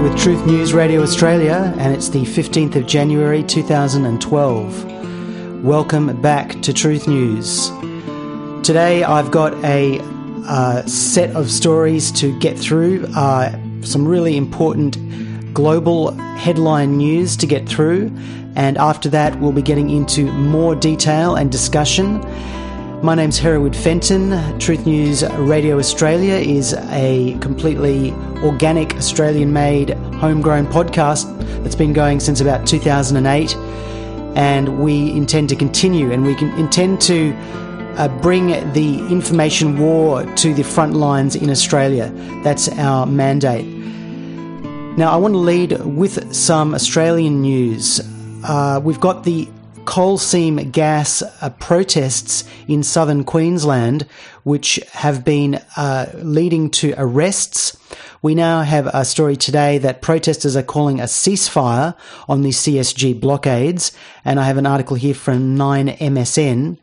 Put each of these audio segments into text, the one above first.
with Truth News Radio Australia, and it's the 15th of January 2012. Welcome back to Truth News. Today I've got a set of stories to get through, some really important global headline news to get through, and after that we'll be getting into more detail and discussion. My name's Hereward Fenton. Truth News Radio Australia is a completely organic, Australian-made, homegrown podcast that's been going since about 2008, and we intend to continue, and we intend to bring the information war to the front lines in Australia. That's our mandate. Now, I want to lead with some Australian news. We've got the coal seam gas protests in southern Queensland, which have been leading to arrests. We now have a story today that protesters are calling a ceasefire on the CSG blockades, and I have an article here from 9MSN.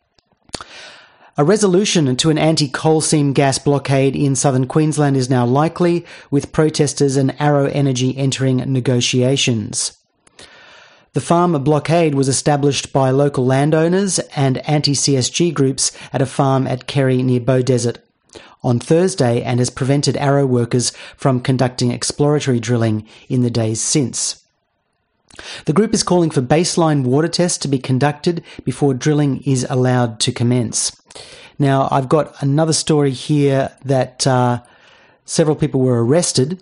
A resolution to an anti-coal seam gas blockade in southern Queensland is now likely, with protesters and Arrow Energy entering negotiations. The farm blockade was established by local landowners and anti-CSG groups at a farm at Kerry near Beaudesert on Thursday, and has prevented Arrow workers from conducting exploratory drilling in the days since. The group is calling for baseline water tests to be conducted before drilling is allowed to commence. Now, I've got another story here that several people were arrested.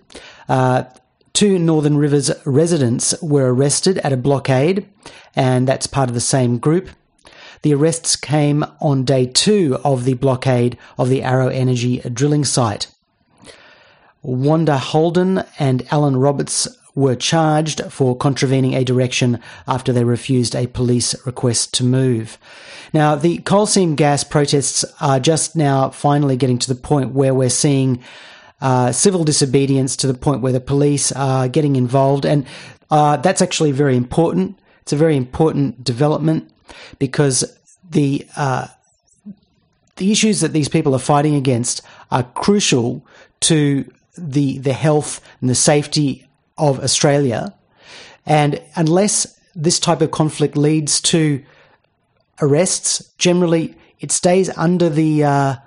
Two Northern Rivers residents were arrested at a blockade, and that's part of the same group. The arrests came on day 2 of the blockade of the Arrow Energy drilling site. Wanda Holden and Alan Roberts were charged for contravening a direction after they refused a police request to move. Now, the coal seam gas protests are just now finally getting to the point where we're seeing civil disobedience to the point where the police are getting involved, and that's actually very important. It's a very important development because the issues that these people are fighting against are crucial to the health and the safety of Australia, and unless this type of conflict leads to arrests, generally it stays under the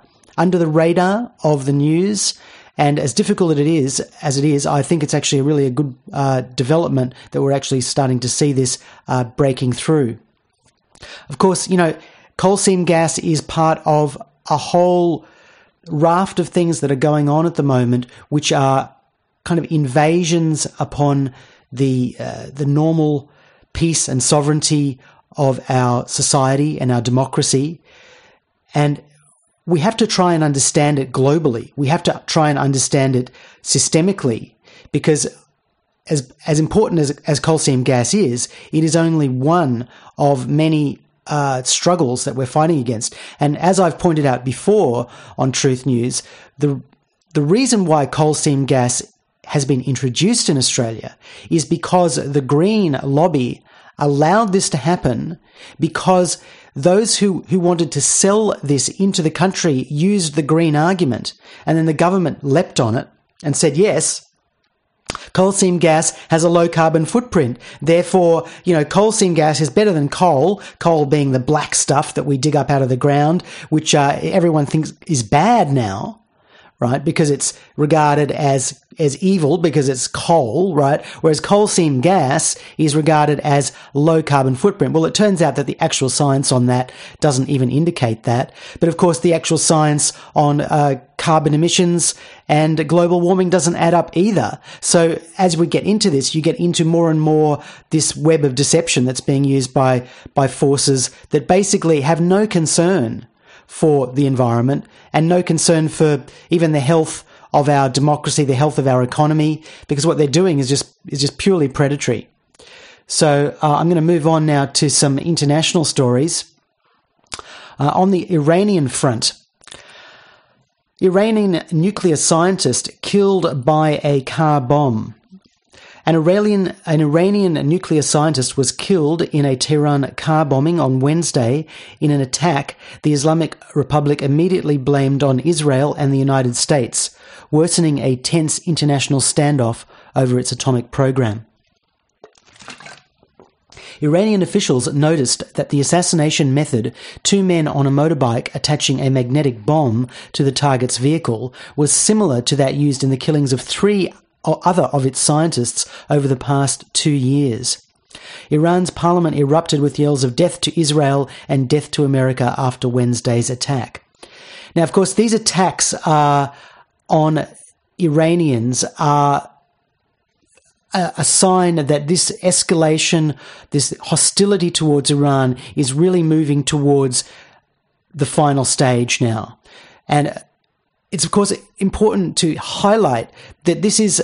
radar of the news. And as difficult as it is, I think it's actually really a good development that we're actually starting to see this breaking through. Of course, coal seam gas is part of a whole raft of things that are going on at the moment, which are kind of invasions upon the normal peace and sovereignty of our society and our democracy. And we have to try and understand it globally. We have to try and understand it systemically, because as important as coal seam gas is, it is only one of many struggles that we're fighting against. And as I've pointed out before on Truth News, the reason why coal seam gas has been introduced in Australia is because the Green lobby allowed this to happen, because those who wanted to sell this into the country used the Green argument, and then the government leapt on it and said, yes, coal seam gas has a low carbon footprint. Therefore, coal seam gas is better than coal being the black stuff that we dig up out of the ground, which everyone thinks is bad now, right? Because it's regarded as evil because it's coal, right? Whereas coal seam gas is regarded as low carbon footprint. Well, it turns out that the actual science on that doesn't even indicate that. But of course, the actual science on carbon emissions and global warming doesn't add up either. So as we get into this, you get into more and more this web of deception that's being used by forces that basically have no concern for the environment and no concern for even the health of our democracy, the health of our economy, because what they're doing is just purely predatory. So I'm going to move on now to some international stories. On the Iranian front, Iranian nuclear scientist killed by a car bomb. An Iranian nuclear scientist was killed in a Tehran car bombing on Wednesday in an attack the Islamic Republic immediately blamed on Israel and the United States, worsening a tense international standoff over its atomic program. Iranian officials noticed that the assassination method, two men on a motorbike attaching a magnetic bomb to the target's vehicle, was similar to that used in the killings of three other of its scientists over the past 2 years. Iran's parliament erupted with yells of death to Israel and death to America after Wednesday's attack. Now, of course, these attacks on Iranians are a sign that this escalation, this hostility towards Iran is really moving towards the final stage now. And it's, of course, important to highlight that this is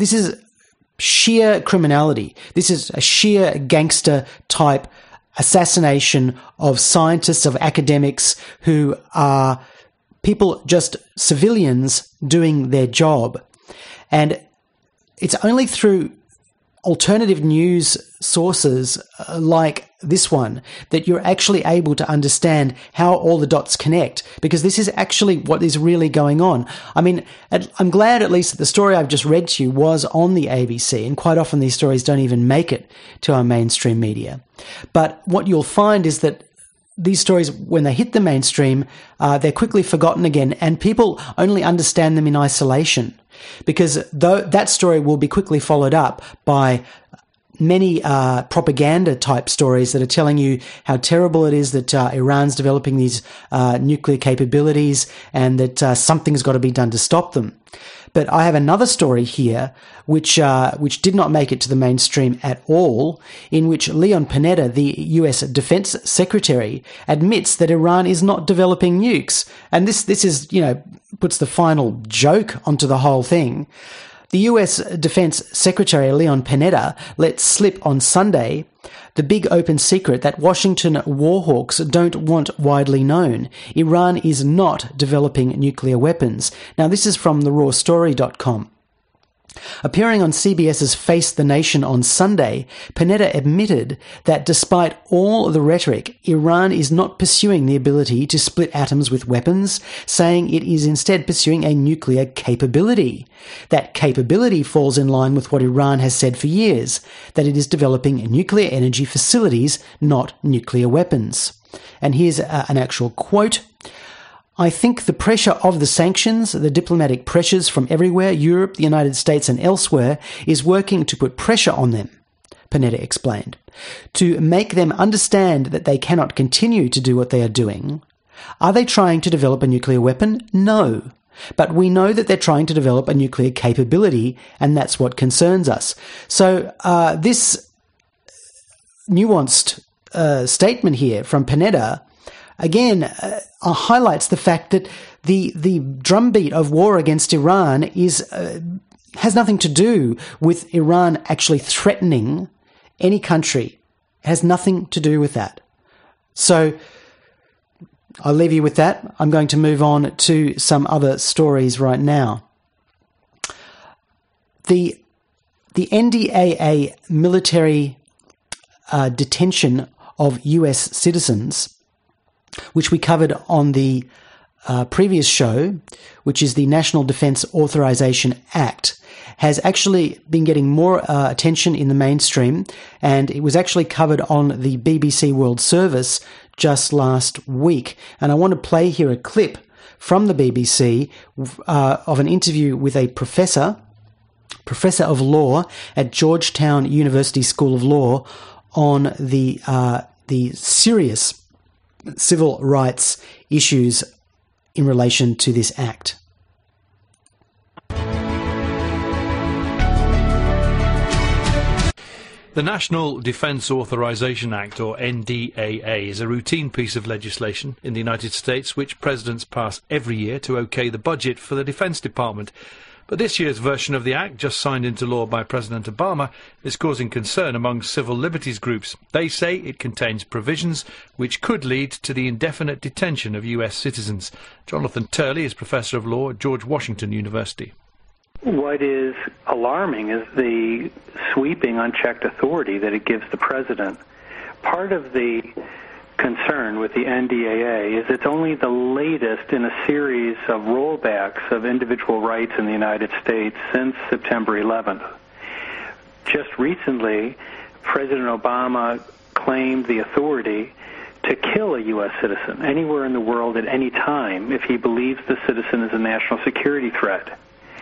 sheer criminality. This is a sheer gangster type assassination of scientists, of academics who are people, just civilians doing their job. And it's only through alternative news sources like this one that you're actually able to understand how all the dots connect, because this is actually what is really going on. I mean, I'm glad at least that the story I've just read to you was on the ABC, and quite often these stories don't even make it to our mainstream media. But what you'll find is that these stories, when they hit the mainstream, they're quickly forgotten again, and people only understand them in isolation, because that story will be quickly followed up by many propaganda-type stories that are telling you how terrible it is that Iran's developing these nuclear capabilities and that something's got to be done to stop them. But I have another story here which did not make it to the mainstream at all, in which Leon Panetta, the US Defense Secretary, admits that Iran is not developing nukes. And this is, puts the final joke onto the whole thing. The US Defense Secretary Leon Panetta let slip on Sunday the big open secret that Washington warhawks don't want widely known. Iran is not developing nuclear weapons. Now, this is from therawstory.com. Appearing on CBS's Face the Nation on Sunday, Panetta admitted that despite all the rhetoric, Iran is not pursuing the ability to split atoms with weapons, saying it is instead pursuing a nuclear capability. That capability falls in line with what Iran has said for years, that it is developing nuclear energy facilities, not nuclear weapons. And here's an actual quote. I think the pressure of the sanctions, the diplomatic pressures from everywhere, Europe, the United States and elsewhere, is working to put pressure on them, Panetta explained, to make them understand that they cannot continue to do what they are doing. Are they trying to develop a nuclear weapon? No. But we know that they're trying to develop a nuclear capability, and that's what concerns us. So this nuanced statement here from Panetta again highlights the fact that the drumbeat of war against Iran has nothing to do with Iran actually threatening any country. It has nothing to do with that. So I'll leave you with that. I'm going to move on to some other stories right now. The NDAA military detention of US citizens, which we covered on the previous show, which is the National Defense Authorization Act, has actually been getting more attention in the mainstream, and it was actually covered on the BBC World Service just last week. And I want to play here a clip from the BBC of an interview with a professor of law at Georgetown University School of Law on the serious civil rights issues in relation to this act. The National Defense Authorization Act, or NDAA, is a routine piece of legislation in the United States which presidents pass every year to okay the budget for the Defense Department. But this year's version of the Act, just signed into law by President Obama, is causing concern among civil liberties groups. They say it contains provisions which could lead to the indefinite detention of US citizens. Jonathan Turley is Professor of Law at George Washington University. What is alarming is the sweeping, unchecked authority that it gives the president. Part of the concern with the NDAA is it's only the latest in a series of rollbacks of individual rights in the United States since September 11th. Just recently, President Obama claimed the authority to kill a U.S. citizen anywhere in the world at any time if he believes the citizen is a national security threat.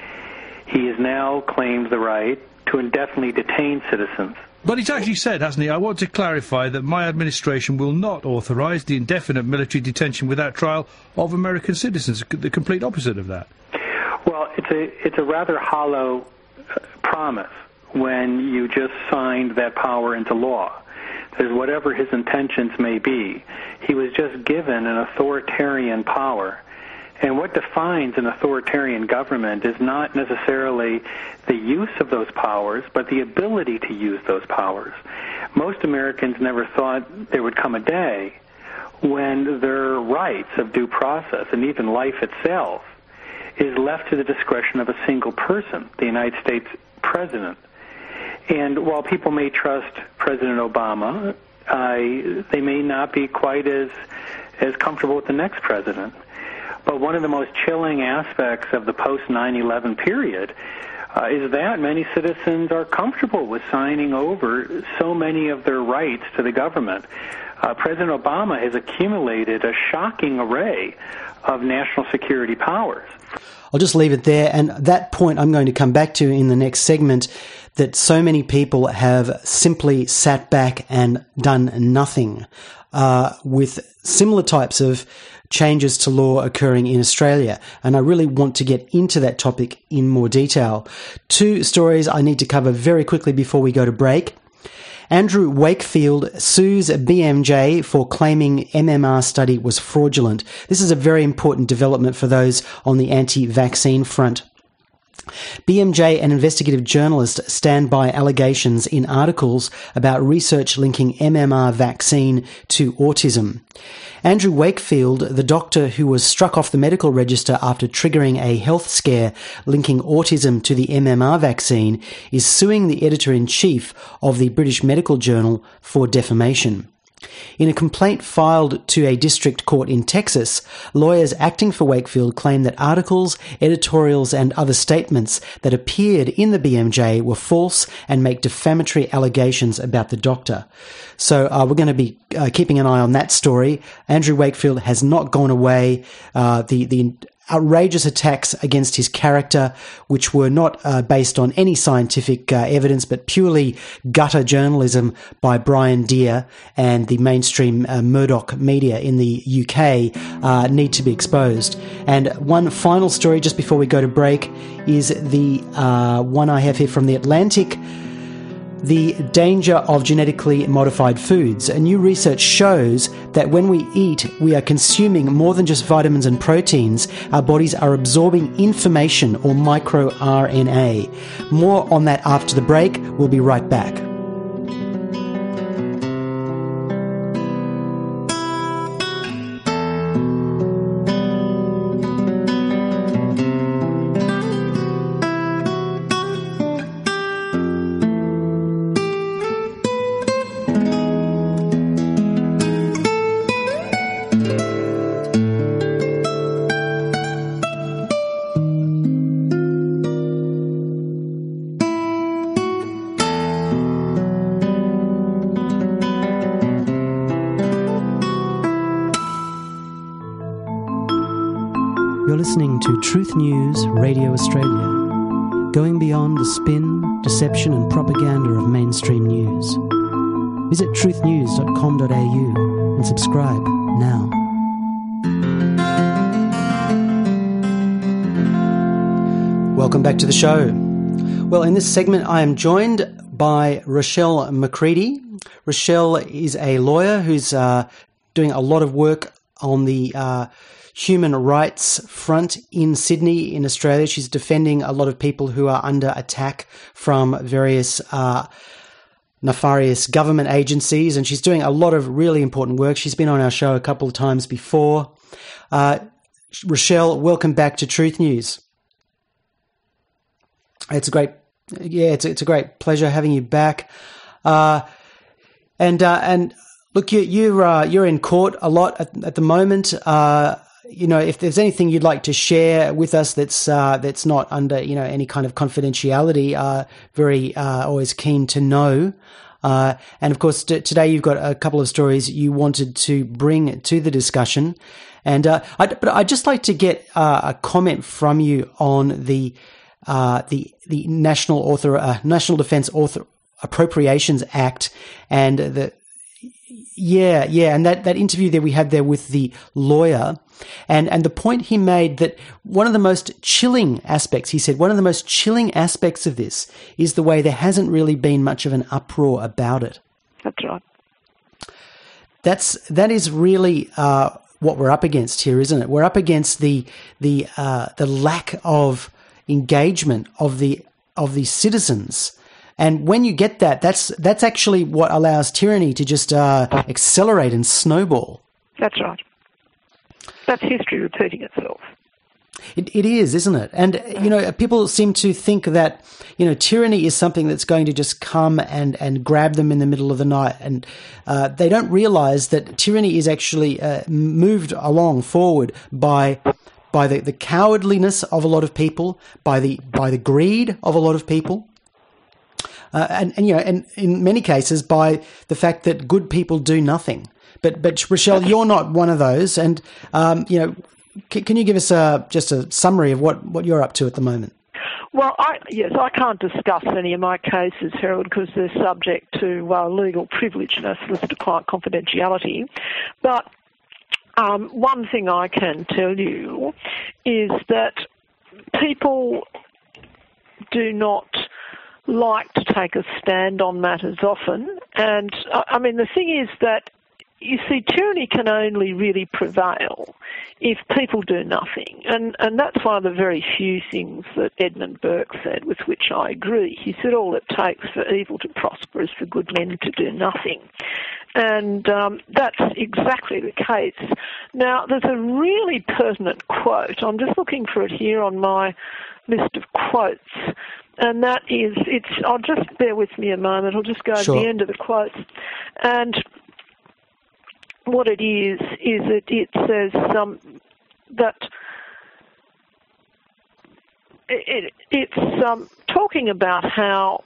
He has now claimed the right to indefinitely detain citizens. But he's actually said, hasn't he, I want to clarify that my administration will not authorise the indefinite military detention without trial of American citizens, the complete opposite of that. Well, it's a rather hollow promise when you just signed that power into law. Because whatever his intentions may be, he was just given an authoritarian power. And what defines an authoritarian government is not necessarily the use of those powers, but the ability to use those powers. Most Americans never thought there would come a day when their rights of due process and even life itself is left to the discretion of a single person, the United States president. And while people may trust President Obama, they may not be quite as comfortable with the next president. But one of the most chilling aspects of the post-9/11 period is that many citizens are comfortable with signing over so many of their rights to the government. President Obama has accumulated a shocking array of national security powers. I'll just leave it there, and that point I'm going to come back to in the next segment, that so many people have simply sat back and done nothing with similar types of changes to law occurring in Australia. And I really want to get into that topic in more detail. Two stories I need to cover very quickly before we go to break. Andrew Wakefield sues BMJ for claiming MMR study was fraudulent. This is a very important development for those on the anti-vaccine front. BMJ, an investigative journalist, stand by allegations in articles about research linking MMR vaccine to autism. Andrew Wakefield, the doctor who was struck off the medical register after triggering a health scare linking autism to the MMR vaccine, is suing the editor-in-chief of the British Medical Journal for defamation. In a complaint filed to a district court in Texas, lawyers acting for Wakefield claim that articles, editorials and other statements that appeared in the BMJ were false and make defamatory allegations about the doctor. So we're going to be keeping an eye on that story. Andrew Wakefield has not gone away. The outrageous attacks against his character, which were not based on any scientific evidence, but purely gutter journalism by Brian Deer and the mainstream Murdoch media in the UK, need to be exposed. And one final story just before we go to break is the one I have here from The Atlantic. The danger of genetically modified foods. A new research shows that when we eat, we are consuming more than just vitamins and proteins. Our bodies are absorbing information, or microRNA. More on that after the break. We'll be right back. You're listening to Truth News Radio Australia, going beyond the spin, deception and propaganda of mainstream news. Visit truthnews.com.au and subscribe now. Welcome back to the show. Well, in this segment I am joined by Rochelle McCready. Rochelle is a lawyer who's doing a lot of work on the human rights front in Sydney, in Australia. She's defending a lot of people who are under attack from various nefarious government agencies, and she's doing a lot of really important work. She's been on our show a couple of times before. Rochelle, welcome back to Truth News. It's a great pleasure having you back. And look, you're in court a lot at the moment. If there's anything you'd like to share with us that's not under any kind of confidentiality, very always keen to know. And of course, today you've got a couple of stories you wanted to bring to the discussion. And but I'd just like to get a comment from you on the National Defence Appropriations Act and and that interview that we had there with the lawyer, and the point he made that one of the most chilling aspects, he said, one of the most chilling aspects of this is the way there hasn't really been much of an uproar about it. That's right. That is really what we're up against here, isn't it? We're up against the lack of engagement of the citizens. And when you get that, that's actually what allows tyranny to just accelerate and snowball. That's right. That's history repeating itself. It is, isn't it? And, people seem to think that, tyranny is something that's going to just come and grab them in the middle of the night. And they don't realize that tyranny is actually moved along forward by the cowardliness of a lot of people, by the greed of a lot of people. And in many cases by the fact that good people do nothing. But Rochelle, you're not one of those. And, can you give us just a summary of what you're up to at the moment? Well, I can't discuss any of my cases, Harold, because they're subject to legal privilege and solicitor client confidentiality. But one thing I can tell you is that people do not like to take a stand on matters often. And, the thing is that, you see, tyranny can only really prevail if people do nothing. And that's one of the very few things that Edmund Burke said, with which I agree. He said all it takes for evil to prosper is for good men to do nothing. And that's exactly the case. Now, there's a really pertinent quote. I'm just looking for it here on my list of quotes. And that is, I'll just bear with me a moment. I'll just go to the end of the quote. And what it is that it says that it's talking about how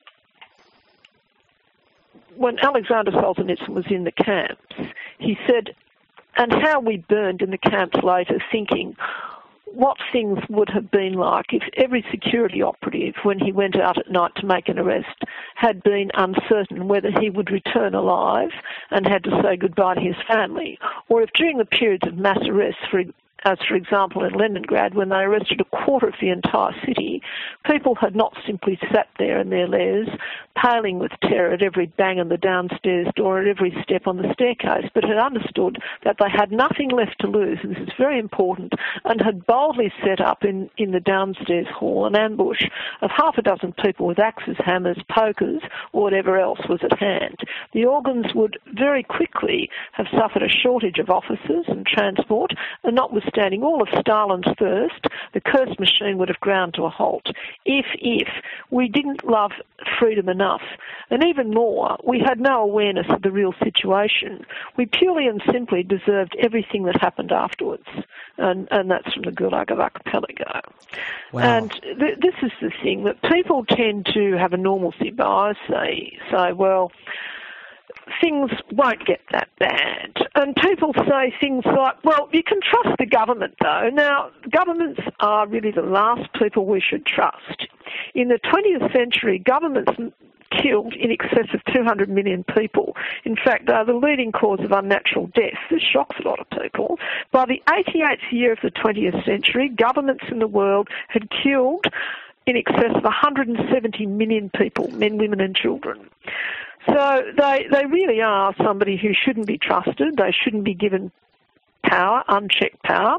when Alexander Solzhenitsyn was in the camps, he said, and how we burned in the camps later thinking what things would have been like if every security operative, when he went out at night to make an arrest, had been uncertain whether he would return alive and had to say goodbye to his family, or if during the periods of mass arrests, as for example in Leningrad, when they arrested a quarter of the entire city, people had not simply sat there in their lairs, paling with terror at every bang on the downstairs door, at every step on the staircase, but had understood that they had nothing left to lose, and this is very important, and had boldly set up in the downstairs hall an ambush of half a dozen people with axes, hammers, pokers, or whatever else was at hand. The organs would very quickly have suffered a shortage of officers and transport, and notwithstanding all of Stalin's thirst, the cursed machine would have ground to a halt if we didn't love freedom enough. And even more, we had no awareness of the real situation. We purely and simply deserved everything that happened afterwards. And that's from the Gulag of Archipelago. Wow. And this is the thing, that people tend to have a normalcy bias. They say, well, things won't get that bad. And people say things like, well, you can trust the government, though. Now, governments are really the last people we should trust. In the 20th century, governments killed in excess of 200 million people. In fact, they are the leading cause of unnatural death. This shocks a lot of people. By the 88th year of the 20th century, governments in the world had killed in excess of 170 million people, men, women and children. So they really are somebody who shouldn't be trusted. They shouldn't be given power, unchecked power.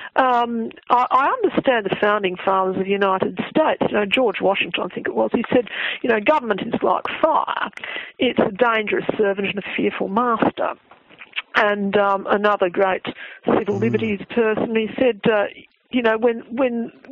I understand the founding fathers of the United States. George Washington, I think it was, he said, government is like fire. It's a dangerous servant and a fearful master. And another great civil liberties person, he said, when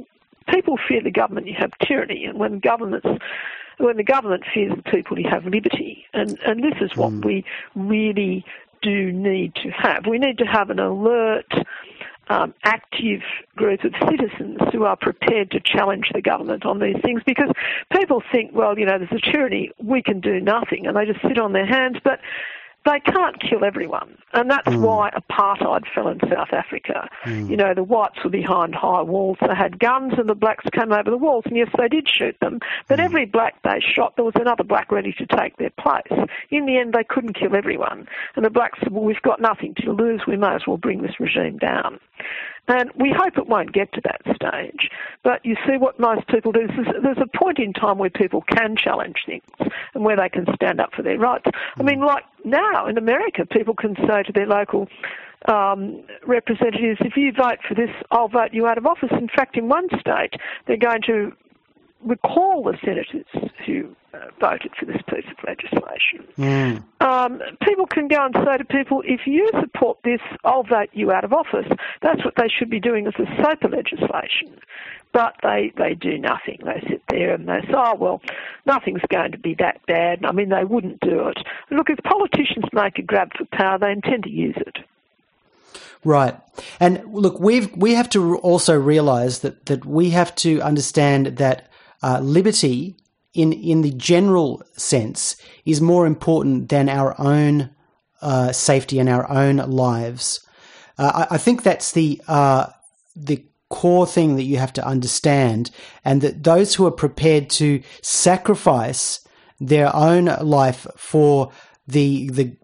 people fear the government, you have tyranny, and when the government fears the people, you have liberty. And this is what we really do need to have. We need to have an alert, active group of citizens who are prepared to challenge the government on these things, because people think, well, there's a tyranny, we can do nothing, and they just sit on their hands, but they can't kill everyone, and that's why apartheid fell in South Africa. The whites were behind high walls, they had guns, and the blacks came over the walls, and yes, they did shoot them, but every black they shot, there was another black ready to take their place. In the end, they couldn't kill everyone, and the blacks said, well, we've got nothing to lose, we may as well bring this regime down. And we hope it won't get to that stage. But you see what most people do. There's a point in time where people can challenge things and where they can stand up for their rights. I mean, like now in America, people can say to their local representatives, if you vote for this, I'll vote you out of office. In fact, in one state, they're going to recall the senators who voted for this piece of legislation. People can go and say to people, if you support this, I'll vote you out of office. That's what they should be doing as a SOPA legislation. But they do nothing. They sit there and they say, oh, well, nothing's going to be that bad. I mean, they wouldn't do it. Look, if politicians make a grab for power, they intend to use it. Right. And look, we have to also realise that we have to understand that liberty in the general sense is more important than our own safety and our own lives. I think that's the core thing that you have to understand, and that those who are prepared to sacrifice their own life for the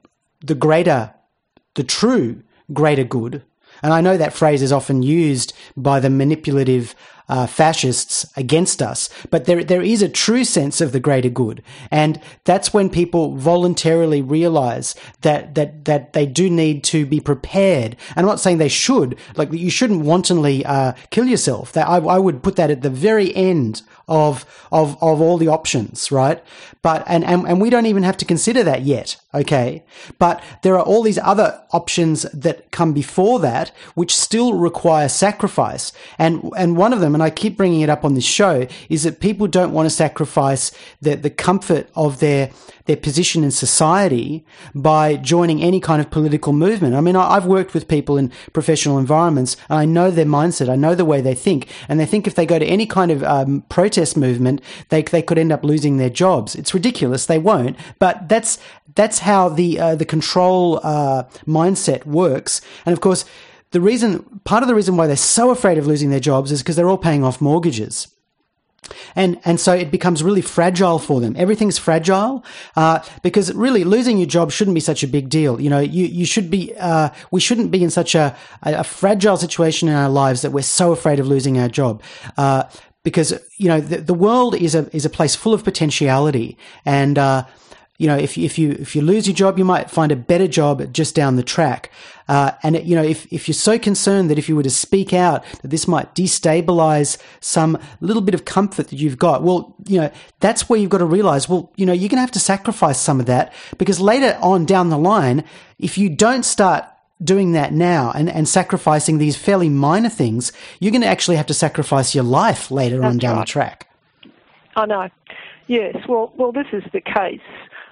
true greater good. And I know that phrase is often used by the manipulative fascists against us, but there is a true sense of the greater good, and that's when people voluntarily realise that they do need to be prepared. And I'm not saying they should, like you shouldn't wantonly kill yourself. I would put that at the very end of all the options, right? But and we don't even have to consider that yet, okay? But there are all these other options that come before that, which still require sacrifice. And one of them, and I keep bringing it up on this show, is that people don't want to sacrifice the comfort of their position in society by joining any kind of political movement. I mean, I've worked with people in professional environments, and I know their mindset, I know the way they think, and they think if they go to any kind of protest movement, they could end up losing their jobs. It's ridiculous. They won't, but that's how the control mindset works. And of course, part of the reason why they're so afraid of losing their jobs is because they're all paying off mortgages. And so it becomes really fragile for them. Everything's fragile, because really losing your job shouldn't be such a big deal. You should be, we shouldn't be in such a fragile situation in our lives that we're so afraid of losing our job. Because, the world is a place full of potentiality, and, if you lose your job, you might find a better job just down the track. If you're so concerned that if you were to speak out, that this might destabilize some little bit of comfort that you've got, well, that's where you've got to realize, well, you're going to have to sacrifice some of that, because later on down the line, if you don't start doing that now and sacrificing these fairly minor things, you're going to actually have to sacrifice your life later on down the track. I know. Yes. Well, this is the case.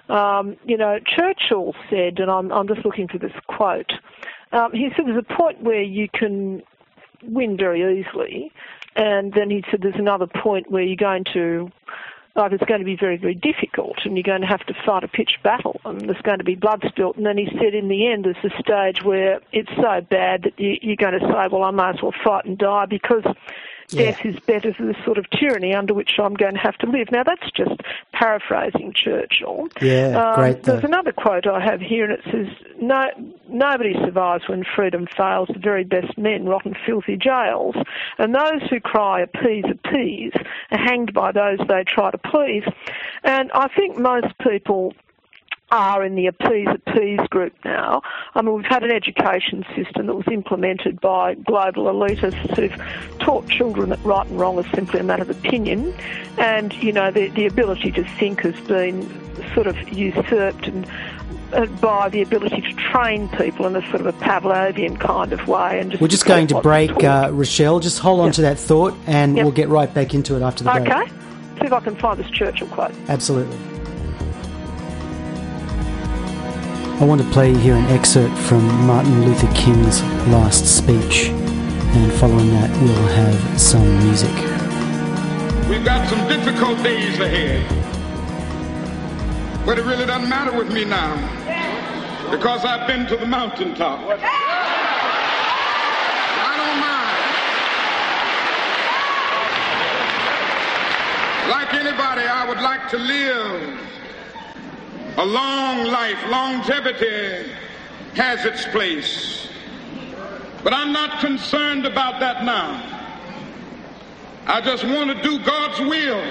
Churchill said, and I'm just looking for this quote, he said there's a point where you can win very easily, and then he said there's another point where you're going to, it's going to be very, very difficult, and you're going to have to fight a pitched battle, and there's going to be blood spilt. And then he said in the end there's a stage where it's so bad that you're going to say, well, I may as well fight and die, because death is better than the sort of tyranny under which I'm going to have to live. Now, that's just paraphrasing Churchill. Yeah, great. There's another quote I have here, and it says, nobody survives when freedom fails. The very best men rot in filthy jails, and those who cry appease, appease are hanged by those they try to please. And I think most people are in the appease group now. I mean, we've had an education system that was implemented by global elitists who've taught children that right and wrong is simply a matter of opinion, and, the ability to think has been sort of usurped, and by the ability to train people in a sort of a Pavlovian kind of way. And we're just going to break, Rochelle. Just hold on to that thought, and we'll get right back into it after the break. Okay. See if I can find this Churchill quote. Absolutely. I want to play here an excerpt from Martin Luther King's last speech, and following that we'll have some music. We've got some difficult days ahead, but it really doesn't matter with me now, because I've been to the mountaintop. I don't mind. Like anybody, I would like to live a long life. Longevity has its place. But I'm not concerned about that now. I just want to do God's will.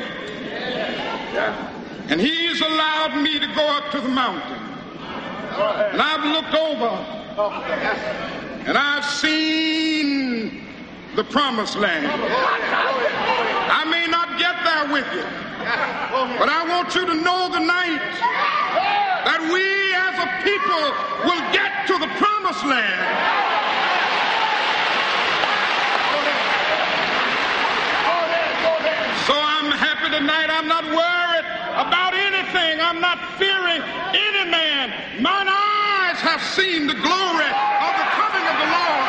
And He's allowed me to go up to the mountain. And I've looked over and I've seen the promised land. I may not get there with you, but I want you to know tonight that we as a people will get to the promised land. So I'm happy tonight. I'm not worried about anything. I'm not fearing any man. Mine eyes have seen the glory of the coming of the Lord.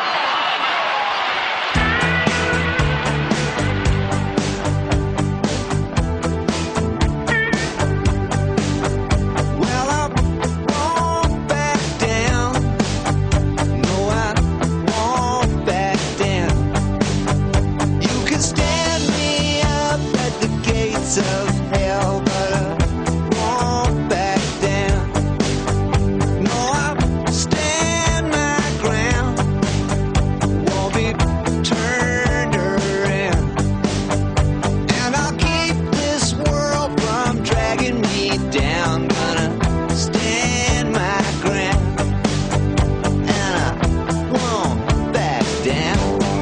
Of hell, but I won't back down. No, I'll stand my ground. Won't be turned around. And I'll keep this world from dragging me down. Gonna stand my ground. And I won't back down.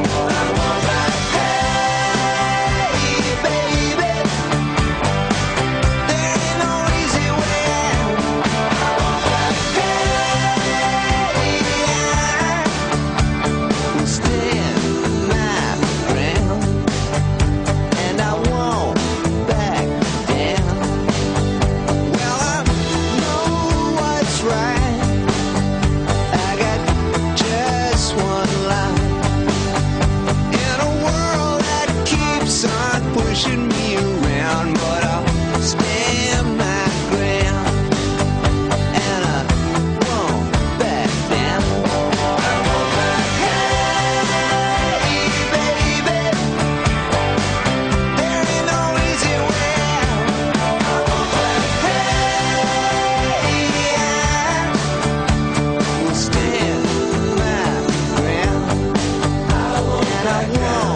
Pushing me around, but I'll stand my ground, and I won't back down. I won't back down. Hey, baby, there ain't no easy way out. I won't back down. We'll stand my ground, and I won't back down.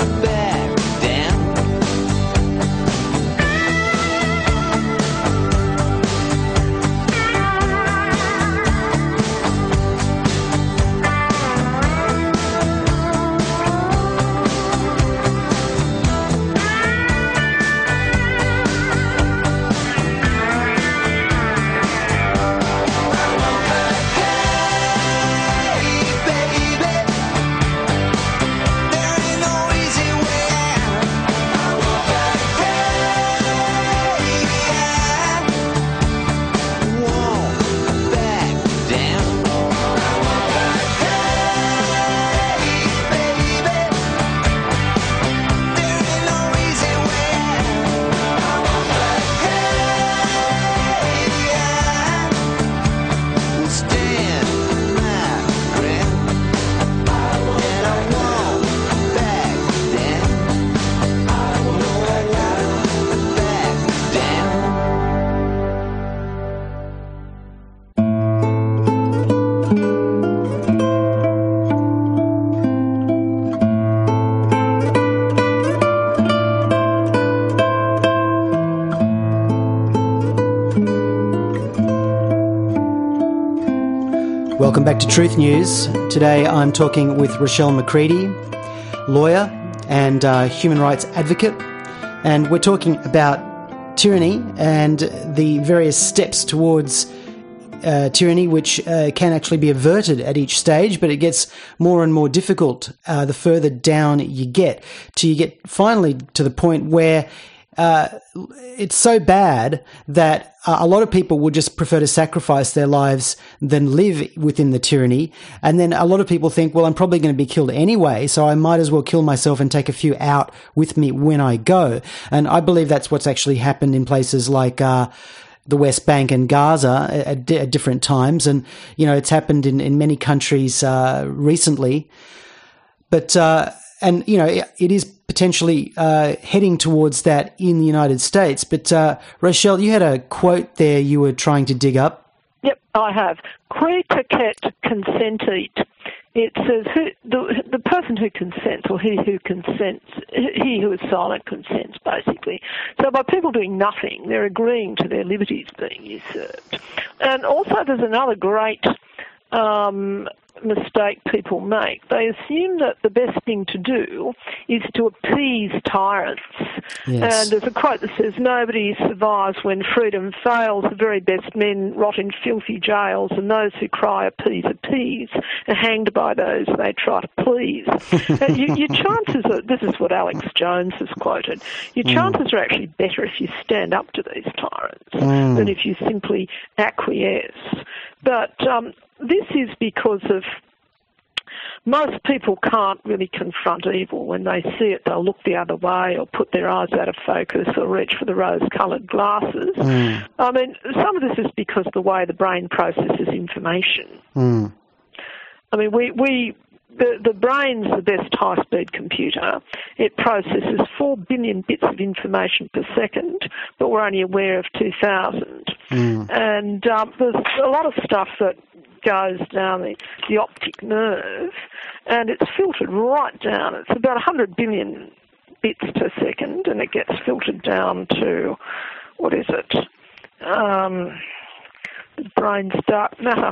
Welcome back to Truth News. Today I'm talking with Rochelle McCready, lawyer and human rights advocate, and we're talking about tyranny and the various steps towards tyranny which can actually be averted at each stage, but it gets more and more difficult the further down you get, till you get finally to the point where it's so bad that a lot of people would just prefer to sacrifice their lives than live within the tyranny. And then a lot of people think, well, I'm probably going to be killed anyway, so I might as well kill myself and take a few out with me when I go. And I believe that's what's actually happened in places like the West Bank and Gaza at different times. And, you know, it's happened in many countries recently. But, and, you know, it is potentially heading towards that in the United States. But, Rochelle, you had a quote there you were trying to dig up. Yep, I have. Qui tacet consentit. It says the person who consents, or he who consents, he who is silent consents, basically. So by people doing nothing, they're agreeing to their liberties being usurped. And also there's another great mistake people make. They assume that the best thing to do is to appease tyrants. Yes. And there's a quote that says, nobody survives when freedom fails. The very best men rot in filthy jails, and those who cry appease, appease, are hanged by those they try to please. Your chances are, this is what Alex Jones has quoted, your chances are actually better if you stand up to these tyrants than if you simply acquiesce. But this is because of most people can't really confront evil. When they see it, they'll look the other way or put their eyes out of focus or reach for the rose-coloured glasses. I mean, some of this is because of the way the brain processes information. I mean, the brain's the best high-speed computer. It processes 4 billion bits of information per second, but we're only aware of 2,000. And there's a lot of stuff that goes down the optic nerve, and it's filtered right down. It's about 100 billion bits per second, and it gets filtered down to, what is it? The brain's dark matter.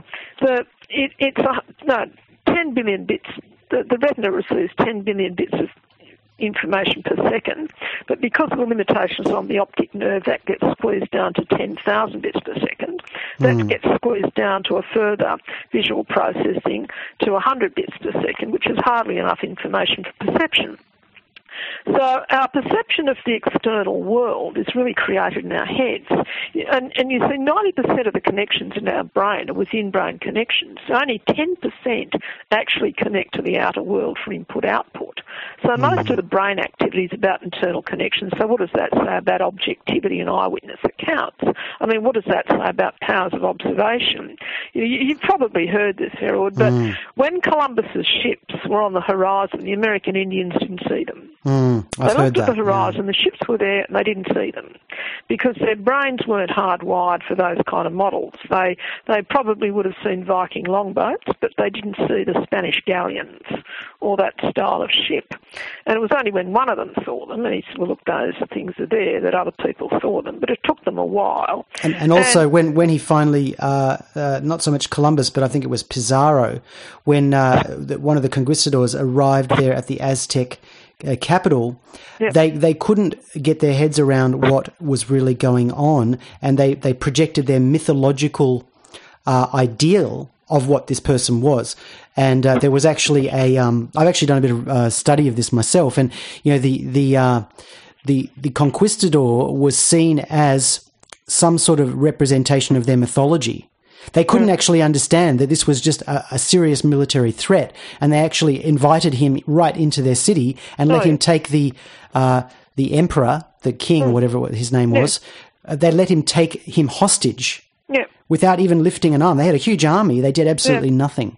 10 billion bits. The retina receives 10 billion bits of information per second, but because of the limitations on the optic nerve, that gets squeezed down to 10,000 bits per second. That gets squeezed down to a further visual processing to 100 bits per second, which is hardly enough information for perception. So our perception of the external world is really created in our heads. And you see 90% of the connections in our brain are within brain connections. So only 10% actually connect to the outer world for input-output. So most of the brain activity is about internal connections. So what does that say about objectivity and eyewitness accounts? I mean, what does that say about powers of observation? You've probably heard this, Harold, but when Columbus's ships were on the horizon, the American Indians didn't see them. They looked at the horizon, the ships were there, and they didn't see them because their brains weren't hardwired for those kind of models. They probably would have seen Viking longboats, but they didn't see the Spanish galleons or that style of ship. And it was only when one of them saw them, and he said, well, look, those things are there, that other people saw them. But it took them a while. And also when he finally, not so much Columbus, but I think it was Pizarro, when one of the conquistadors arrived there at the Aztec capital, they couldn't get their heads around what was really going on, and they projected their mythological ideal of what this person was. And there was actually I've actually done a bit of study of this myself, and you know the conquistador was seen as some sort of representation of their mythology. They couldn't actually understand that this was just a serious military threat, and they actually invited him right into their city and let him take the emperor, the king, whatever his name was. They let him take him hostage without even lifting an arm. They had a huge army. They did absolutely nothing.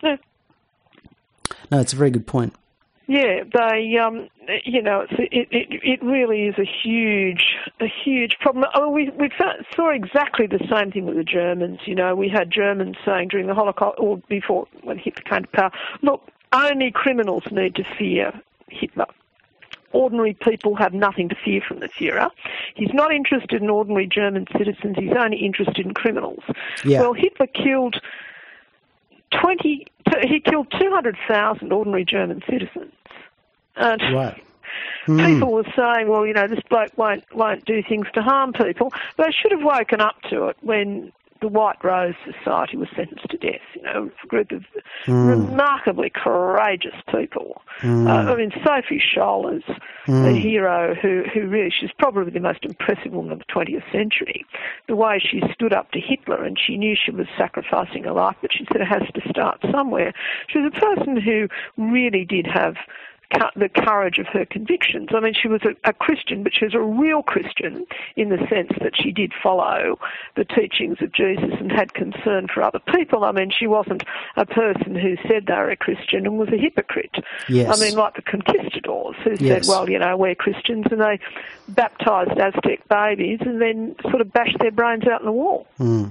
No, it's a very good point. Yeah, they, you know, it really is a huge problem. Oh, we saw exactly the same thing with the Germans. You know, we had Germans saying during the Holocaust, or before, when Hitler came to power, look, only criminals need to fear Hitler. Ordinary people have nothing to fear from the Führer. He's not interested in ordinary German citizens. He's only interested in criminals. Yeah. Well, Hitler killed 200,000 ordinary German citizens. And people were saying, well, you know, this bloke won't do things to harm people. They should have woken up to it when the White Rose Society was sentenced to death. You know, a group of remarkably courageous people. I mean, Sophie Scholl is a hero who really, she's probably the most impressive woman of the 20th century. The way she stood up to Hitler, and she knew she was sacrificing her life, but she said it has to start somewhere. She was a person who really did have the courage of her convictions. I mean, she was a Christian, but she was a real Christian in the sense that she did follow the teachings of Jesus and had concern for other people. I mean, she wasn't a person who said they were a Christian and was a hypocrite. Yes. I mean, like the conquistadors who Yes. said, well, you know, we're Christians, and they baptised Aztec babies and then sort of bashed their brains out in the wall.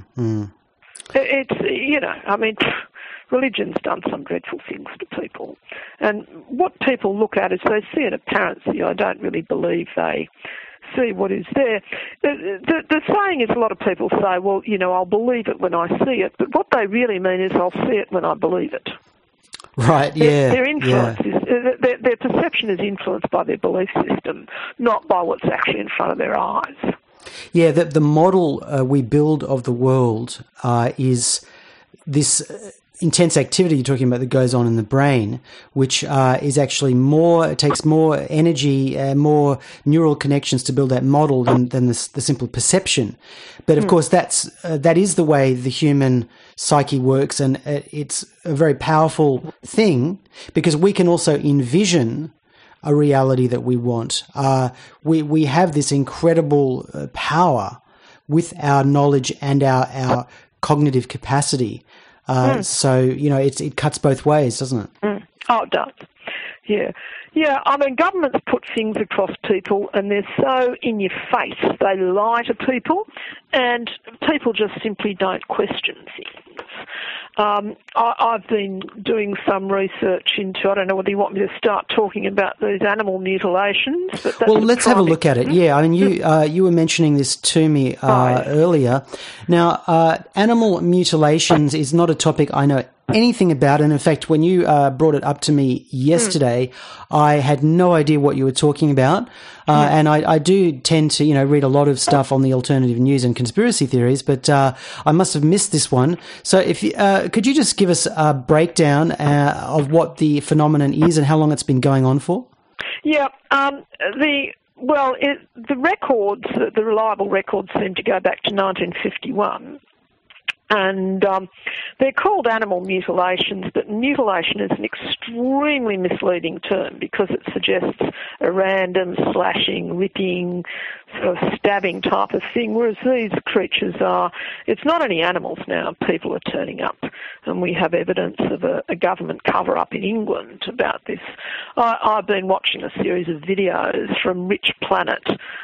It's, you know, I mean, religion's done some dreadful things to people. And what people look at is they see an apparency. I don't really believe they see what is there. The saying is, a lot of people say, well, you know, I'll believe it when I see it. But what they really mean is, I'll see it when I believe it. Right, yeah. Their influence is, their perception is influenced by their belief system, not by what's actually in front of their eyes. Yeah, the model we build of the world is this intense activity you're talking about that goes on in the brain, which is actually it takes more energy, more neural connections to build that model than the simple perception. But of course, that is the way the human psyche works, and it's a very powerful thing because we can also envision a reality that we want. We have this incredible power with our knowledge and our cognitive capacity. So, you know, it cuts both ways, doesn't it? Oh, it does. Yeah. Yeah, I mean, governments put things across people and they're so in your face. They lie to people and people just simply don't question things. I've been doing some research into, I don't know whether you want me to start talking about these animal mutilations. But that's well, let's have a look at it. Yeah, I mean, you were mentioning this to me earlier. Now, animal mutilations is not a topic I know anything about, and in fact, when you brought it up to me yesterday, I had no idea what you were talking about. And I do tend to, you know, read a lot of stuff on the alternative news and conspiracy theories, but I must have missed this one. So, if could you just give us a breakdown of what the phenomenon is and how long it's been going on for? Yeah, the records, the reliable records, seem to go back to 1951. And they're called animal mutilations, but mutilation is an extremely misleading term because it suggests a random slashing, ripping, sort of stabbing type of thing, whereas these creatures it's not only animals now, people are turning up, and we have evidence of a government cover-up in England about this. I've been watching a series of videos from Rich Planet.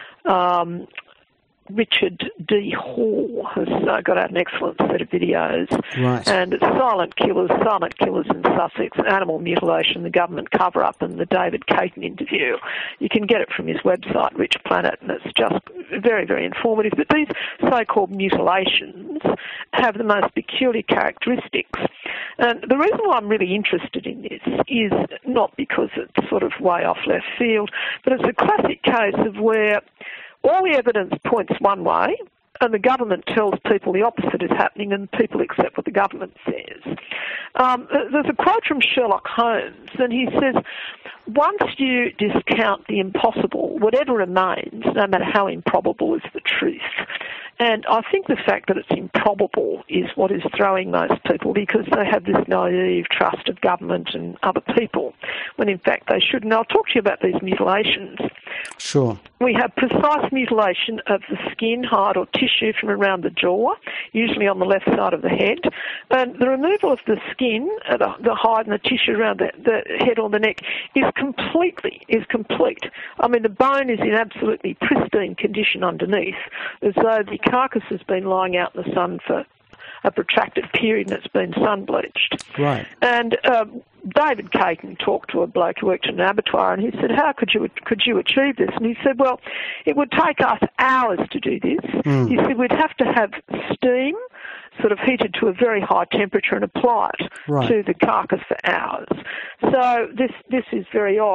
Richard D. Hall has got out an excellent set of videos. Right. And it's silent killers in Sussex, animal mutilation, the government cover-up, and the David Caton interview. You can get it from his website, Rich Planet, and it's just very, very informative. But these so-called mutilations have the most peculiar characteristics. And the reason why I'm really interested in this is not because it's sort of way off left field, but it's a classic case of where all the evidence points one way, and the government tells people the opposite is happening, and people accept what the government says. There's a quote from Sherlock Holmes, and he says, once you discount the impossible, whatever remains, no matter how improbable, is the truth. And I think the fact that it's improbable is what is throwing most people, because they have this naive trust of government and other people, when in fact they shouldn't. I'll talk to you about these mutilations. Sure. We have precise mutilation of the skin, hide or tissue from around the jaw, usually on the left side of the head. And the removal of the skin, the hide and the tissue around the head or the neck is complete. I mean, the bone is in absolutely pristine condition underneath, as though the carcass has been lying out in the sun for a protracted period and it's been sun-bleached. Right. And David Caton talked to a bloke who worked in an abattoir, and he said, how could you achieve this? And he said, well, it would take us hours to do this. He said we'd have to have steam sort of heated to a very high temperature and apply it to the carcass for hours. So this is very odd.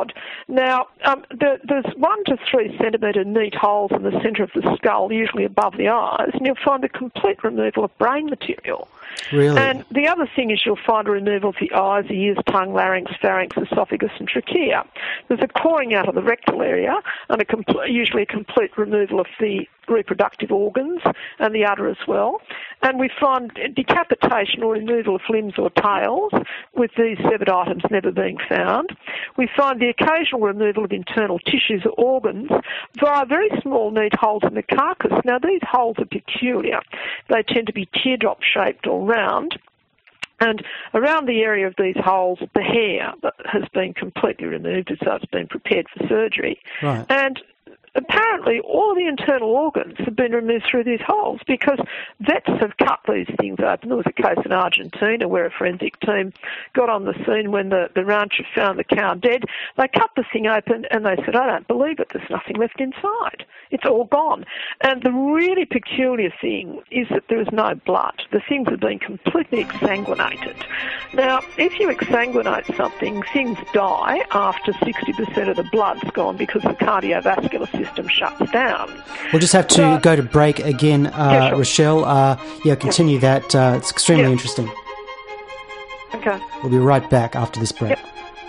Now, there's 1 to 3 centimetre neat holes in the centre of the skull, usually above the eyes, and you'll find a complete removal of brain material. Really? And the other thing is you'll find a removal of the eyes, the ears, tongue, larynx, pharynx, esophagus and trachea. There's a coring out of the rectal area and usually a complete removal of the reproductive organs and the udder as well. And we find decapitation or removal of limbs or tails, with these severed items never being found. We find the occasional removal of internal tissues or organs via very small neat holes in the carcass. Now, these holes are peculiar. They tend to be teardrop-shaped or round. And around the area of these holes, the hair has been completely removed, so it's been prepared for surgery. Right. And apparently all of the internal organs have been removed through these holes because vets have cut these things open. There was a case in Argentina where a forensic team got on the scene when the rancher found the cow dead. They cut the thing open and they said, I don't believe it, there's nothing left inside. It's all gone. And the really peculiar thing is that there is no blood. The things have been completely exsanguinated. Now, if you exsanguinate something, things die after 60% of the blood's gone because the cardiovascular system shuts down. We'll just have to go to break again, sure. Rochelle. Continue that. It's extremely interesting. Okay. We'll be right back after this break. Yep.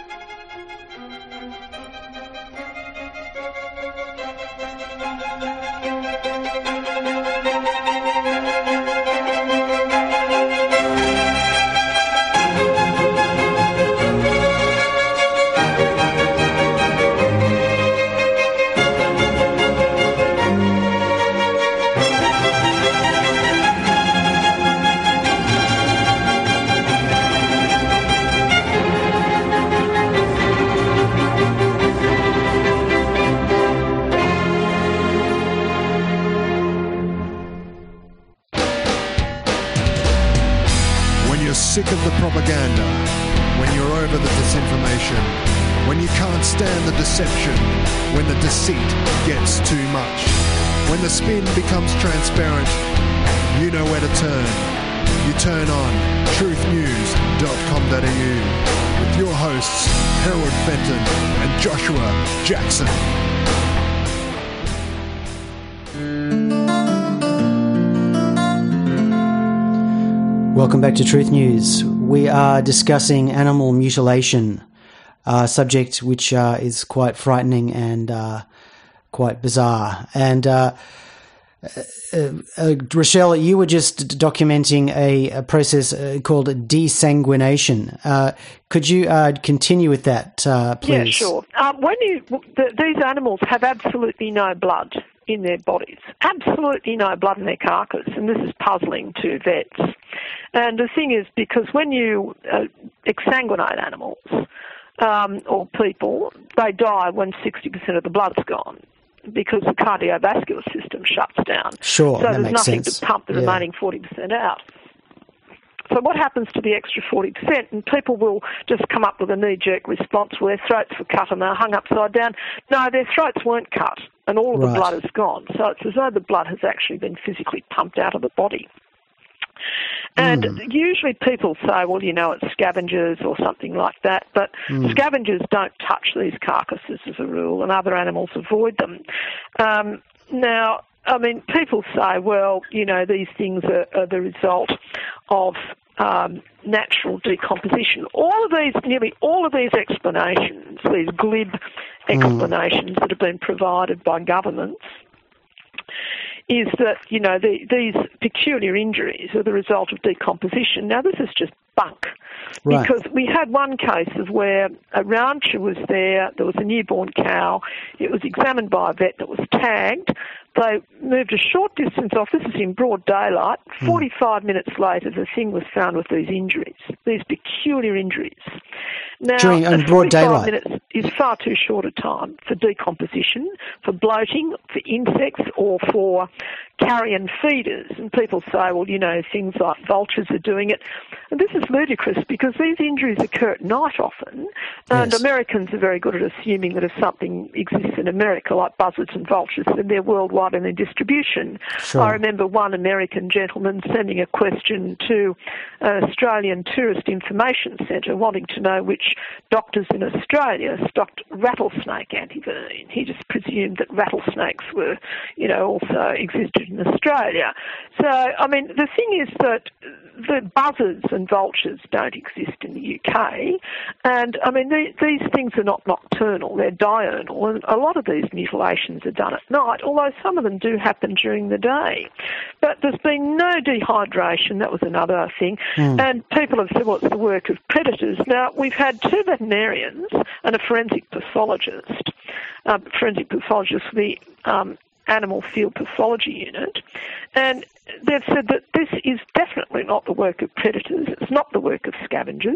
Sick of the propaganda, when you're over the disinformation, when you can't stand the deception, when the deceit gets too much, when the spin becomes transparent, you know where to turn. You turn on truthnews.com.au with your hosts Harold Fenton and Joshua Jackson. Welcome back to Truth News. We are discussing animal mutilation, a subject which is quite frightening and quite bizarre. And Rochelle, you were just documenting a process called desanguination. Could you continue with that, please? Yeah, sure. These animals have absolutely no blood in their bodies, absolutely no blood in their carcass, and this is puzzling to vets. And the thing is, because when you exsanguinate animals or people, they die when 60% of the blood's gone because the cardiovascular system shuts down. Sure, so there's nothing to pump the remaining 40% out. So what happens to the extra 40%? And people will just come up with a knee-jerk response where their throats were cut and they're hung upside down. No, their throats weren't cut and all of the blood is gone. So it's as though the blood has actually been physically pumped out of the body. And usually people say, well, you know, it's scavengers or something like that, but scavengers don't touch these carcasses as a rule, and other animals avoid them. Now, I mean, people say, well, you know, these things are the result of natural decomposition. Nearly all of these explanations, these glib explanations that have been provided by governments, is that, you know, these peculiar injuries are the result of decomposition. Now, this is just bunk, because we had one case of where a rancher was there was a newborn cow, it was examined by a vet that was tagged, they moved a short distance off, this is in broad daylight, 45 minutes later the thing was found with these injuries, these peculiar injuries. Now, during broad daylight minutes is far too short a time for decomposition, for bloating, for insects, or for carrion feeders. And people say, well, you know, things like vultures are doing it. And this is ludicrous because these injuries occur at night often, and Americans are very good at assuming that if something exists in America, like buzzards and vultures, then they're worldwide in their distribution. Sure. I remember one American gentleman sending a question to an Australian Tourist Information Centre wanting to know which doctors in Australia stocked rattlesnake antivenin. He just presumed that rattlesnakes were, also existed in Australia. So, I mean, the thing is that the buzzards and vultures don't exist in the UK, and, I mean, these things are not nocturnal, they're diurnal, and a lot of these mutilations are done at night, although some of them do happen during the day. But there's been no dehydration, that was another thing, and people have said, well, it's the work of predators. Now, we've had 2 veterinarians and a forensic pathologist for the Animal Field Pathology Unit, and they've said that this is definitely not the work of predators, it's not the work of scavengers,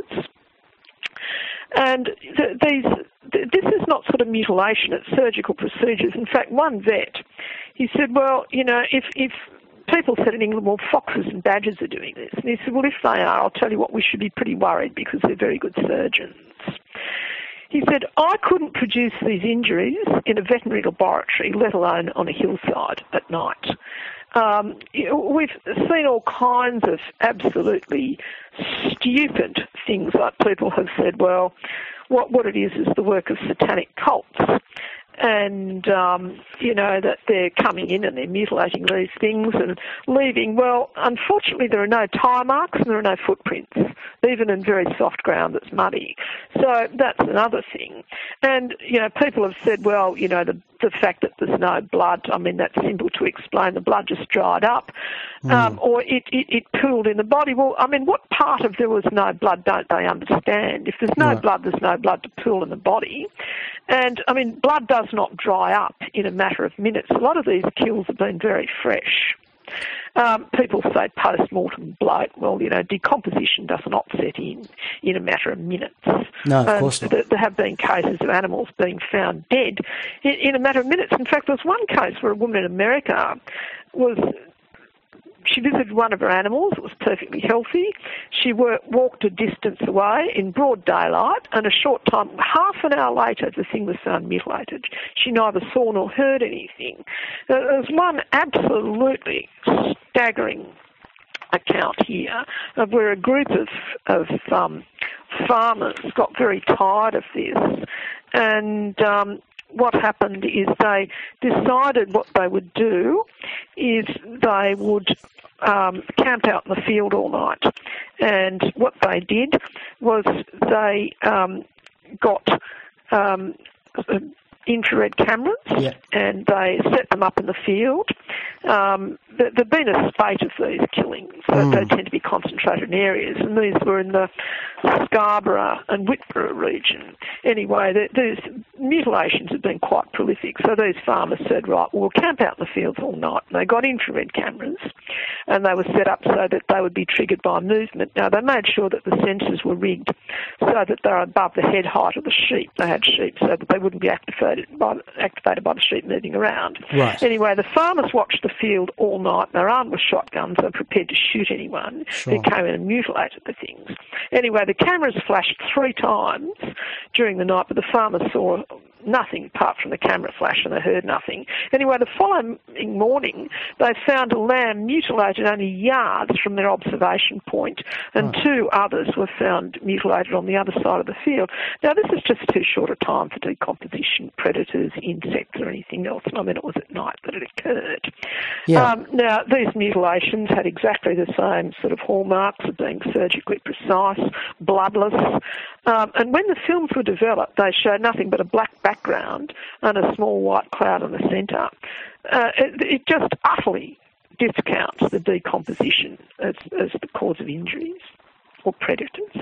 and this is not sort of mutilation, it's surgical procedures. In fact, one vet, he said, well, if people said in England, well, foxes and badgers are doing this, and he said, well, if they are, I'll tell you what, we should be pretty worried because they're very good surgeons. He said, I couldn't produce these injuries in a veterinary laboratory, let alone on a hillside at night. We've seen all kinds of absolutely stupid things, like people have said, well, what it is the work of satanic cults. And, that they're coming in and they're mutilating these things and leaving. Well, unfortunately, there are no tyre marks and there are no footprints, even in very soft ground that's muddy. So that's another thing. And, people have said, well, the fact that there's no blood, I mean, that's simple to explain. The blood just dried up, or it pooled in the body. Well, I mean, what part of there was no blood don't they understand? If there's no blood, there's no blood to pool in the body. And, I mean, blood does not dry up in a matter of minutes. A lot of these kills have been very fresh. People say post-mortem bloat. Well, decomposition does not set in a matter of minutes. No, of course not. There have been cases of animals being found dead in a matter of minutes. In fact, there was one case where a woman in America she visited one of her animals. It was perfectly healthy. She walked a distance away in broad daylight, and a short time, half an hour later, the thing was found mutilated. She neither saw nor heard anything. There was one absolutely staggering account here of where a group of farmers got very tired of this, and what happened is they decided what they would do is they would camp out in the field all night. And what they did was they got infrared cameras, and they set them up in the field. There've been a spate of these killings. They tend to be concentrated in areas, and these were in the Scarborough and Whitborough region. Anyway, these mutilations have been quite prolific, so these farmers said, right, we'll camp out in the fields all night. And they got infrared cameras, and they were set up so that they would be triggered by movement. Now, they made sure that the sensors were rigged so that they were above the head height of the sheep. They had sheep so that they wouldn't be activated by the sheep moving around. Right. Anyway, the farmers watched the field all night. They're armed with shotguns. They're prepared to shoot anyone who came in and mutilated the things. Anyway, the cameras flashed 3 times during the night, but the farmers saw nothing apart from the camera flash, and they heard nothing. Anyway, the following morning, they found a lamb mutilated only yards from their observation point, and 2 others were found mutilated on the other side of the field. Now, this is just too short a time for decomposition, predators, insects, or anything else. I mean, it was at night that it occurred. Now, these mutilations had exactly the same sort of hallmarks of being surgically precise, bloodless, and when the films were developed, they showed nothing but a black background and a small white cloud in the centre. It just utterly discounts the decomposition as the cause of injuries or predators.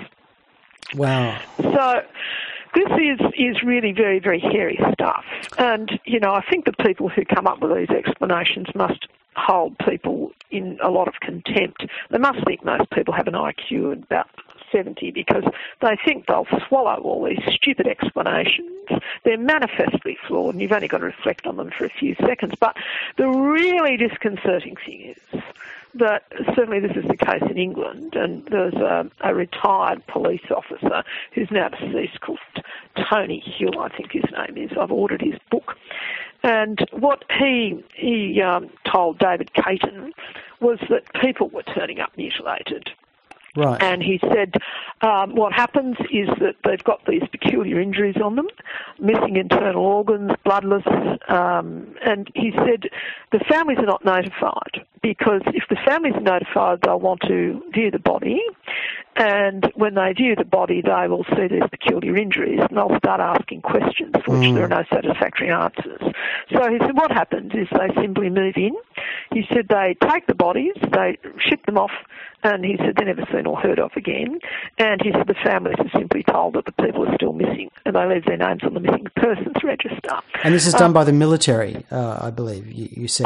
Wow. So this is really very, very hairy stuff. And, I think the people who come up with these explanations must hold people in a lot of contempt. They must think most people have an IQ of about 70 because they think they'll swallow all these stupid explanations. They're manifestly flawed, and you've only got to reflect on them for a few seconds. But the really disconcerting thing is that certainly this is the case in England, and there's a retired police officer who's now deceased called Tony Hill, I think his name is. I've ordered his book. And what he told David Caton was that people were turning up mutilated Right. And he said what happens is that they've got these peculiar injuries on them, missing internal organs, bloodless, and he said the families are not notified because if the families are notified, they'll want to view the body, and when they view the body, they will see these peculiar injuries, and they'll start asking questions for which there are no satisfactory answers. So he said what happens is they simply move in. He said they take the bodies, they ship them off, and he said they're never seen or heard of again. And he said the families are simply told that the people are still missing, and they leave their names on the missing persons register. And this is done by the military, I believe you said.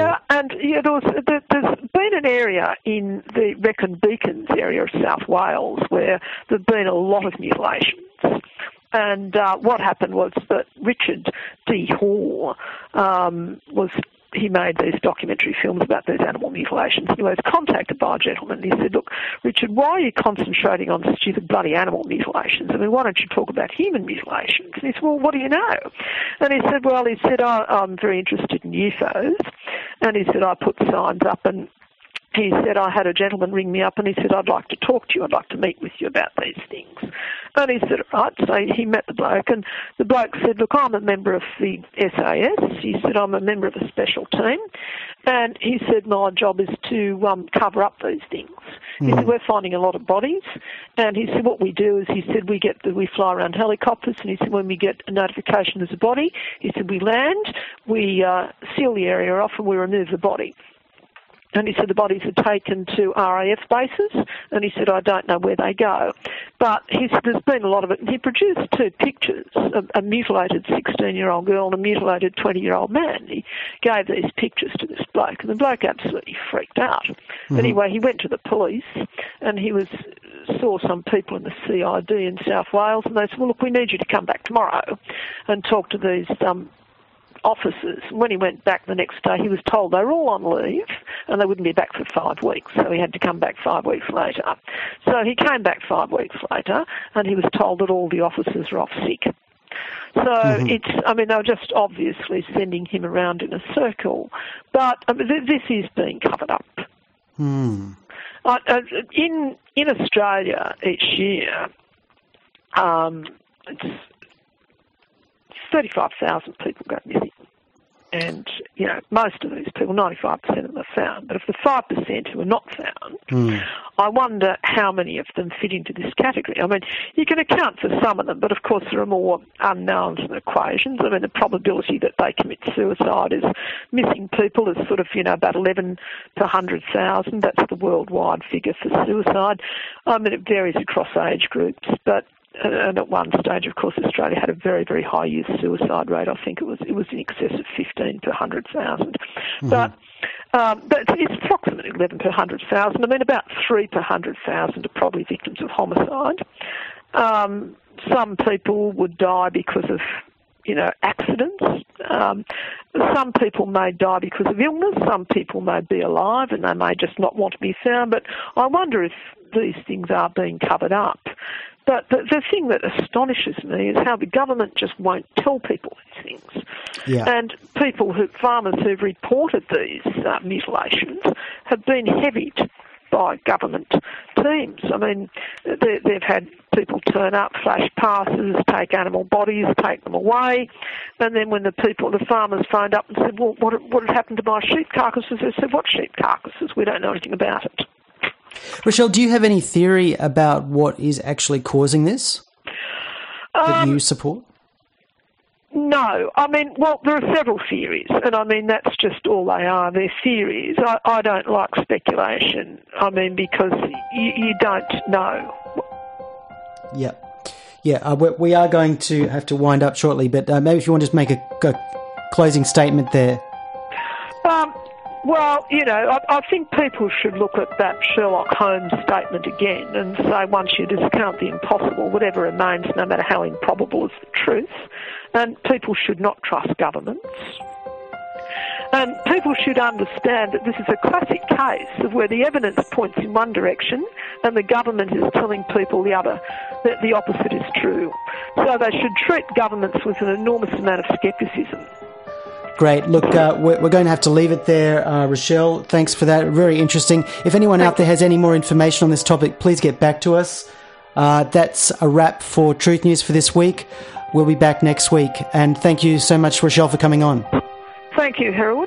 There's been an area in the Wrekin Beacons area of South Wales where there've been a lot of mutilations. And what happened was that Richard D. Hall he made these documentary films about these animal mutilations. He was contacted by a gentleman and he said, look, Richard, why are you concentrating on stupid bloody animal mutilations? I mean, why don't you talk about human mutilations? And he said, well, what do you know? And he said, I'm very interested in UFOs. And he said, I put signs up, and he said, I had a gentleman ring me up and he said, I'd like to talk to you, I'd like to meet with you about these things. And he said, right, so he met the bloke, and the bloke said, look, I'm a member of the SAS. He said, I'm a member of a special team. And he said, my job is to cover up these things. He said, we're finding a lot of bodies. And he said, what we do is, he said, we fly around helicopters, and he said, when we get a notification there's a body, he said, we land, we seal the area off, and we remove the body. And he said the bodies are taken to RAF bases, and he said, I don't know where they go. But he said there's been a lot of it. And he produced two pictures, a mutilated 16-year-old girl and a mutilated 20-year-old man. He gave these pictures to this bloke, and the bloke absolutely freaked out. Anyway, he went to the police, and he saw some people in the CID in South Wales, and they said, well, look, we need you to come back tomorrow and talk to these officers. When he went back the next day, he was told they were all on leave and they wouldn't be back for 5 weeks, so he had to come back 5 weeks later. So he came back 5 weeks later and he was told that all the officers were off sick. So they were just obviously sending him around in a circle. But this is being covered up. In Australia each year, it's 35,000 people go missing. And, most of these people, 95% of them are found. But of the 5% who are not found, I wonder how many of them fit into this category. I mean, you can account for some of them, but of course there are more unknowns and equations. I mean, the probability that they commit suicide is missing people is sort of, about 11 per 100,000. That's the worldwide figure for suicide. I mean, it varies across age groups, but and at one stage, of course, Australia had a very, very high youth suicide rate. I think it was in excess of 15 per 100,000. But it's approximately 11 per 100,000. I mean, about 3 per 100,000 are probably victims of homicide. Some people would die because of, accidents. Some people may die because of illness. Some people may be alive and they may just not want to be found. But I wonder if these things are being covered up. But the thing that astonishes me is how the government just won't tell people these things. Yeah. And farmers who've reported these mutilations have been heavied by government teams. I mean, they've had people turn up, flash passes, take animal bodies, take them away, and then when the farmers phoned up and said, well, what had happened to my sheep carcasses? They said, what sheep carcasses? We don't know anything about it. Rochelle, do you have any theory about what is actually causing this that you support? No. I mean, well, there are several theories, and I mean, that's just all they are. They're theories. I don't like speculation. I mean, because you don't know. Yeah, we are going to have to wind up shortly, but maybe if you want to just make a closing statement there. Well, I think people should look at that Sherlock Holmes statement again and say once you discount the impossible, whatever remains, no matter how improbable, is the truth. And people should not trust governments. And people should understand that this is a classic case of where the evidence points in one direction and the government is telling people the other, that the opposite is true. So they should treat governments with an enormous amount of scepticism. Great. Look, we're going to have to leave it there, Rochelle. Thanks for that. Very interesting. If anyone out there has any more information on this topic, please get back to us. That's a wrap for Truth News for this week. We'll be back next week. And thank you so much, Rochelle, for coming on. Thank you, Harold.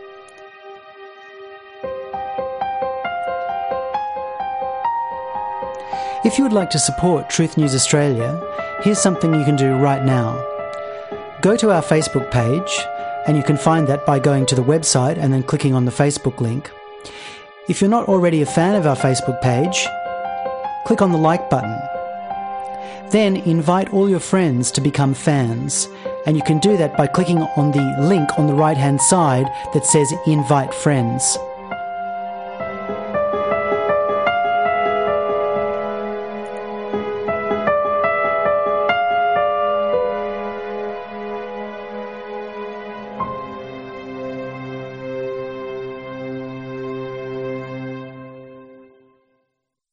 If you would like to support Truth News Australia, here's something you can do right now. Go to our Facebook page, and you can find that by going to the website and then clicking on the Facebook link. If you're not already a fan of our Facebook page, click on the like button. Then invite all your friends to become fans, and you can do that by clicking on the link on the right-hand side that says Invite Friends.